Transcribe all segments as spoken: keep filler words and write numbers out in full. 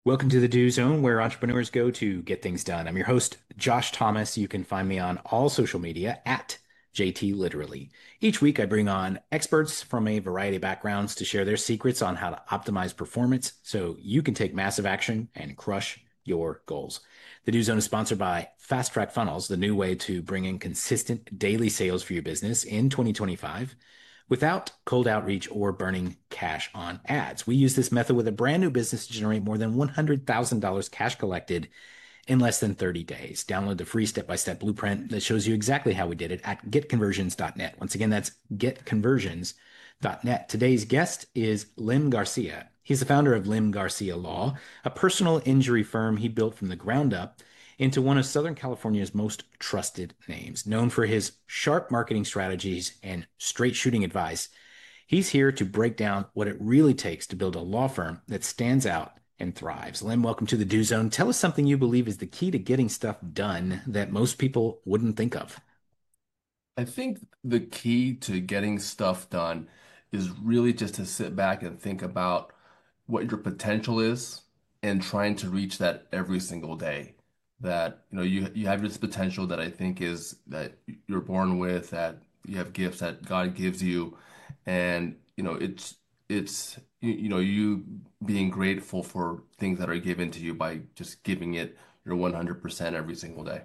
Welcome to the Do Zone, where entrepreneurs go to get things done. I'm your host, Josh Thomas. You can find me on all social media at J T Literally. Each week, I bring on experts from a variety of backgrounds to share their secrets on how to optimize performance so you can take massive action and crush your goals. The Do Zone is sponsored by Fast Track Funnels, the new way to bring in consistent daily sales for your business in twenty twenty-five without cold outreach or burning cash on ads. We use this method with a brand new business to generate more than one hundred thousand dollars cash collected in less than thirty days. Download the free step-by-step blueprint that shows you exactly how we did it at get conversions dot net. Once again, that's get conversions dot net. Today's guest is Lim Garcia. He's the founder of Lim Garcia Law, a personal injury firm he built from the ground up into one of Southern California's most trusted names. Known for his sharp marketing strategies and straight shooting advice, he's here to break down what it really takes to build a law firm that stands out and thrives. Lim, welcome to the Do Zone. Tell us something you believe is the key to getting stuff done that most people wouldn't think of. I think the key to getting stuff done is really just to sit back and think about what your potential is and trying to reach that every single day. That, you know, you you have this potential that I think is that you're born with, that you have gifts that God gives you, and you know, it's it's you, you know, you being grateful for things that are given to you by just giving it your one hundred percent every single day.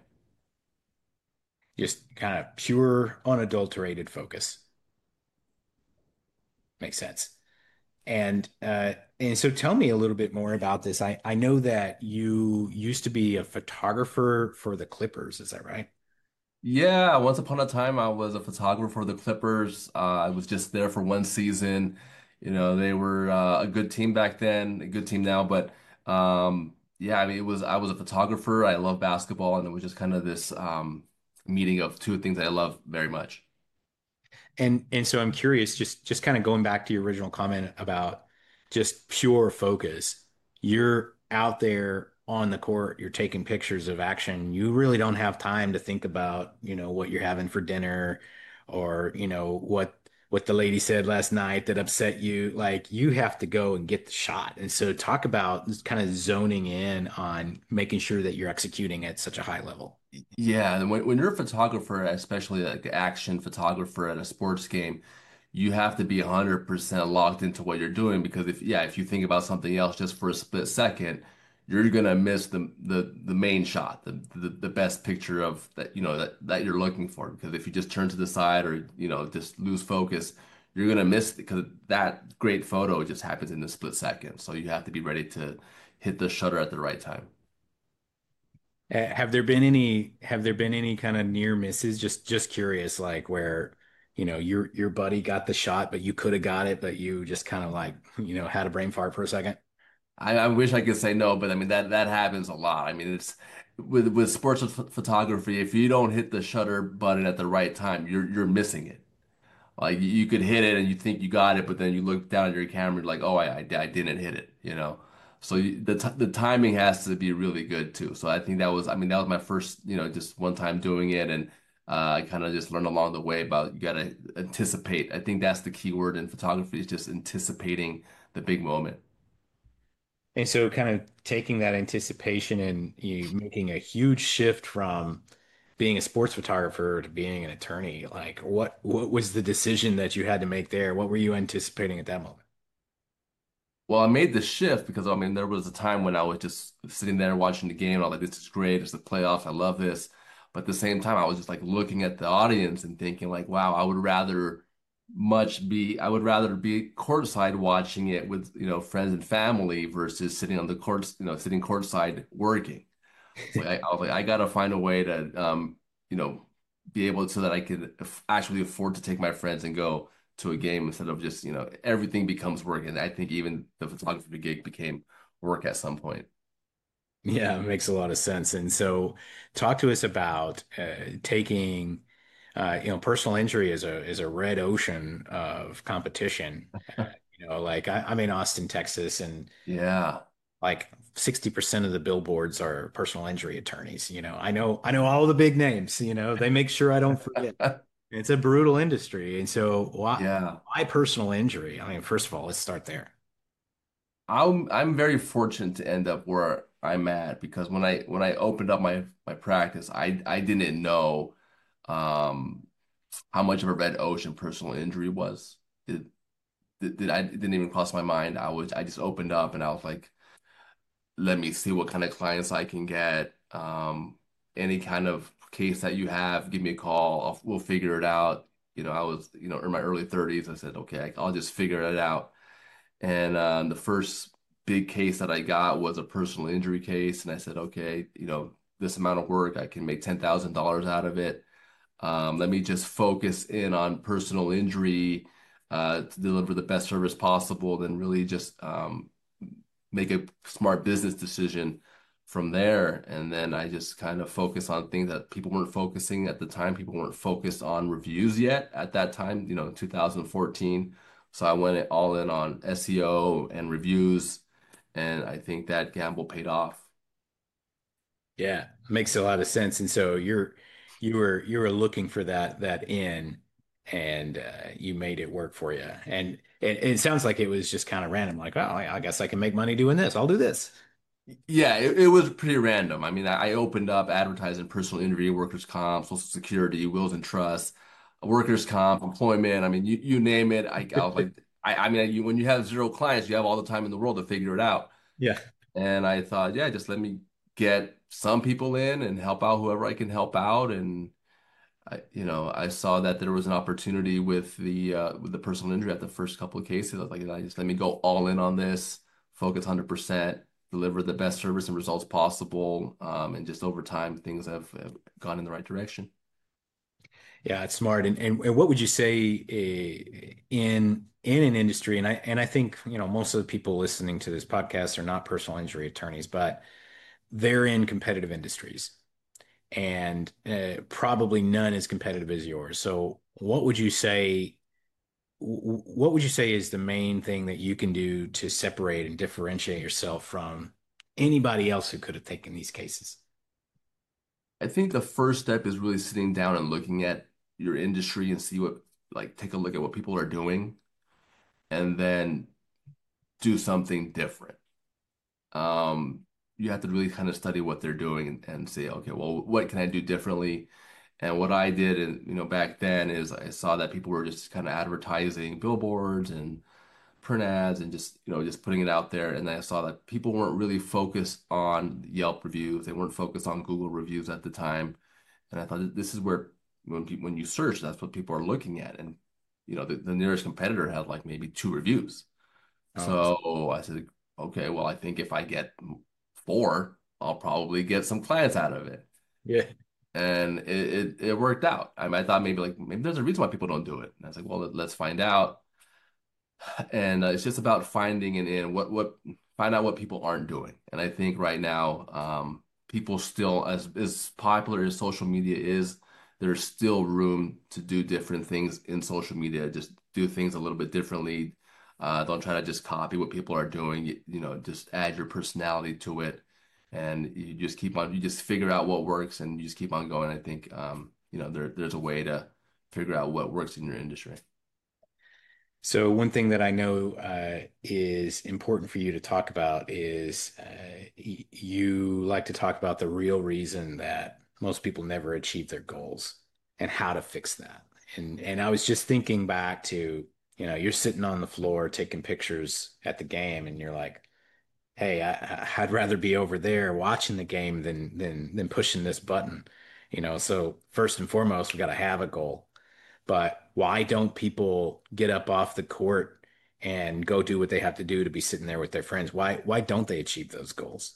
Just kind of pure, unadulterated focus. Makes sense. And uh, and so tell me a little bit more about this. I, I know that you used to be a photographer for the Clippers. Is that right? Yeah, once upon a time, I was a photographer for the Clippers. Uh, I was just there for one season. You know, they were uh, a good team back then, a good team now. But um, yeah, I mean, it was I was a photographer. I love basketball, and it was just kind of this um, meeting of two things that I love very much. And and so I'm curious, just just kind of going back to your original comment about just pure focus. You're out there on the court, you're taking pictures of action. You really don't have time to think about, you know, what you're having for dinner or, you know, what what the lady said last night that upset you. Like you have to go and get the shot. And so talk about kind of zoning in on making sure that you're executing at such a high level. Yeah, and when when you're a photographer, especially like an action photographer at a sports game, you have to be one hundred percent locked into what you're doing because if yeah, if you think about something else just for a split second, you're gonna miss the the the main shot, the the, the best picture of that you know that that you're looking for. Because if you just turn to the side or you know just lose focus, you're gonna miss it because that great photo just happens in a split second. So you have to be ready to hit the shutter at the right time. Uh, Have there been any have there been any kind of near misses? Just just curious, like where, you know, your your buddy got the shot, but you could have got it, but you just kind of like, you know, had a brain fart for a second. I, I wish I could say no, but I mean that that happens a lot. I mean it's with with sports ph photography, if you don't hit the shutter button at the right time, you're you're missing it. Like you could hit it and you think you got it, but then you look down at your camera like, oh, I I, I didn't hit it, you know. So you, the t the timing has to be really good too. So I think that was I mean that was my first, you know, just one time doing it and uh, I kind of just learned along the way about you got to anticipate. I think that's the key word in photography is just anticipating the big moment. And so kind of taking that anticipation and you making a huge shift from being a sports photographer to being an attorney, like what what was the decision that you had to make there? What were you anticipating at that moment? Well, I made the shift because I mean there was a time when I was just sitting there watching the game. I was like, "This is great. It's the playoffs. I love this." But at the same time, I was just like looking at the audience and thinking, like, "Wow, I would rather much be. I would rather be courtside watching it with you know friends and family versus sitting on the courts, you know, sitting courtside working." So I, I was like, I gotta find a way to, um, you know, be able so that I could aff- actually afford to take my friends and go to a game instead of just, you know, everything becomes work. And I think even the photography gig became work at some point. Yeah, it makes a lot of sense. And so talk to us about uh, taking uh, you know, personal injury is a is a red ocean of competition. Uh, you know, like I, I'm in Austin, Texas, and Yeah. like sixty percent of the billboards are personal injury attorneys. You know, I know I know all the big names, you know, they make sure I don't forget. It's a brutal industry. And so why Yeah. why personal injury? I mean, first of all, let's start there. I'm I'm very fortunate to end up where I'm at because when I when I opened up my my practice, I I didn't know um how much of a red ocean personal injury was. It, it, it, I, it didn't even cross my mind. I was I just opened up and I was like, let me see what kind of clients I can get. Um, any kind of case that you have, give me a call. I'll, we'll figure it out. You know, I was, you know, in my early thirties. I said, okay, I'll just figure it out. And um, the first big case that I got was a personal injury case. And I said, okay, you know, this amount of work, I can make ten thousand dollars out of it. Um, let me just focus in on personal injury uh, to deliver the best service possible, then really just um, make a smart business decision from there. And then I just kind of focus on things that people weren't focusing at the time. People weren't focused on reviews yet at that time, you know, two thousand fourteen. So I went all in on S E O and reviews, and I think that gamble paid off. Yeah, makes a lot of sense. And so you're you were you were looking for that that in, and uh, you made it work for you. And, and it sounds like it was just kind of random, like, oh, I I guess I can make money doing this. I'll do this. Yeah, it, it was pretty random. I mean, I, I opened up advertising personal injury, workers' comp, social security, wills and trusts, workers' comp, employment. I mean, you, you name it. I, I was like, I, I mean, you, when you have zero clients, you have all the time in the world to figure it out. Yeah. And I thought, yeah, just let me get some people in and help out whoever I can help out. And I, you know, I saw that there was an opportunity with the uh, with the personal injury at the first couple of cases. I was like, I just let me go all in on this, focus one hundred percent, deliver the best service and results possible, um, and just over time, things have, have gone in the right direction. Yeah, it's smart. And, and and what would you say uh, in in an industry? And I and I think, you know, most of the people listening to this podcast are not personal injury attorneys, but they're in competitive industries, and uh, probably none as competitive as yours. So, what would you say? w- What would you say is the main thing that you can do to separate and differentiate yourself from anybody else who could have taken these cases? I think the first step is really sitting down and looking at your industry and see what, like, take a look at what people are doing, and then do something different. Um, you have to really kind of study what they're doing and, and say, okay, well, what can I do differently? And what I did, and you know, back then is I saw that people were just kind of advertising billboards and print ads and just, you know, just putting it out there. And I saw that people weren't really focused on Yelp reviews. They weren't focused on Google reviews at the time. And I thought this is where when people, when you search, that's what people are looking at. And you know, the, the nearest competitor had like maybe two reviews. Oh, So I said, okay, well, I think if I get four, I'll probably get some clients out of it. yeah. And it, it, it worked out. I mean, I thought maybe like maybe there's a reason why people don't do it. And I was like, well, let, let's find out. And uh, it's just about finding and in what what find out what people aren't doing. And I think right now, um, people still as as popular as social media is, there's still room to do different things in social media. Just do things a little bit differently. Uh, don't try to just copy what people are doing. You, you know, just add your personality to it, and you just keep on. You just figure out what works, and you just keep on going. I think, um, you know, there there's a way to figure out what works in your industry. So one thing that I know uh, is important for you to talk about is uh, y you like to talk about the real reason that most people never achieve their goals and how to fix that. And and I was just thinking back to, you know, you're sitting on the floor taking pictures at the game, and you're like, hey, I, I'd rather be over there watching the game than than than pushing this button. You know, so first and foremost, we got to have a goal. But why don't people get up off the court and go do what they have to do to be sitting there with their friends? Why why don't they achieve those goals?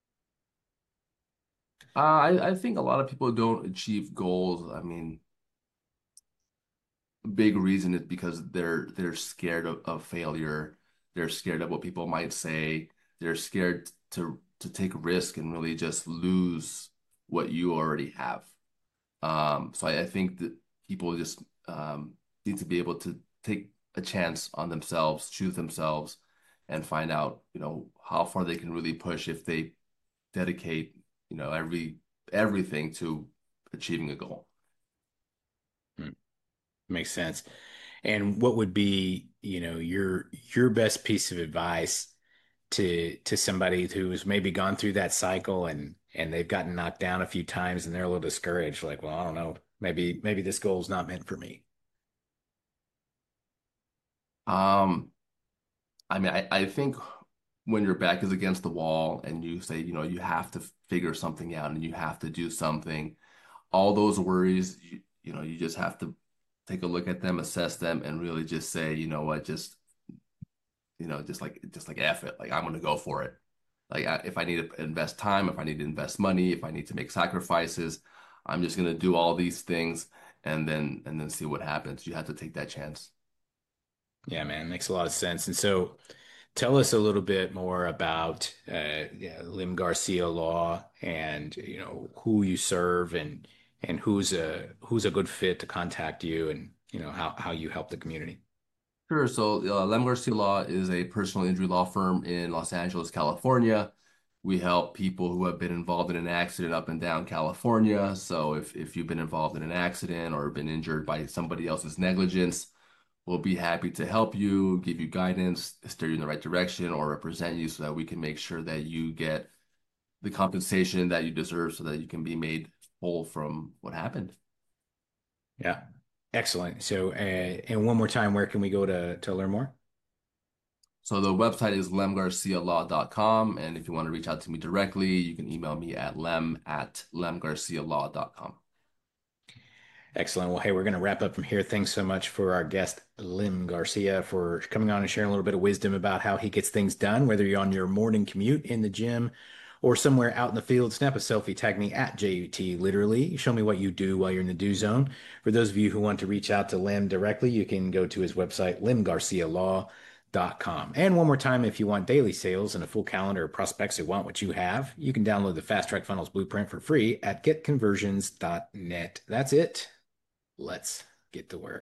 Uh, I, I think a lot of people don't achieve goals. I mean, a big reason is because they're they're scared of, of failure. They're scared of what people might say. They're scared to to take risk and really just lose what you already have. Um, so I, I think that people just um, need to be able to take a chance on themselves, choose themselves, and find out, you know, how far they can really push if they dedicate, you know, every everything to achieving a goal. Hmm, makes sense. And what would be, you know, your your best piece of advice to to somebody who's maybe gone through that cycle and and they've gotten knocked down a few times and they're a little discouraged, like, well, I don't know, maybe maybe this goal is not meant for me. Um, I mean, I, I think when your back is against the wall and you say, you know, you have to figure something out and you have to do something, all those worries, you, you know, you just have to take a look at them, assess them, and really just say, you know what, just, you know, just like, just like F it, like I'm gonna go for it. Like I, if I need to invest time, if I need to invest money, if I need to make sacrifices, I'm just gonna do all these things and then and then see what happens. You have to take that chance. Yeah, man, makes a lot of sense. And so tell us a little bit more about uh, yeah, Lim Garcia Law and you know who you serve and and who's a who's a good fit to contact you and you know how how you help the community. Sure. So, uh, Lem Garcia Law is a personal injury law firm in Los Angeles, California. We help people who have been involved in an accident up and down California. So, if if you've been involved in an accident or been injured by somebody else's negligence, we'll be happy to help you, give you guidance, steer you in the right direction, or represent you so that we can make sure that you get the compensation that you deserve so that you can be made whole from what happened. Yeah, excellent. So, uh, and one more time, where can we go to to learn more? So the website is lem garcia law dot com. And if you want to reach out to me directly, you can email me at lem at lem garcia law dot com. Excellent. Well, hey, we're going to wrap up from here. Thanks so much for our guest, Lim Garcia, for coming on and sharing a little bit of wisdom about how he gets things done, whether you're on your morning commute in the gym or somewhere out in the field. Snap a selfie, tag me at J U T literally. Show me what you do while you're in the do zone. For those of you who want to reach out to Lim directly, you can go to his website, lim garcia law dot com. And one more time, if you want daily sales and a full calendar of prospects who want what you have, you can download the Fast Track Funnels Blueprint for free at get conversions dot net. That's it. Let's get to work.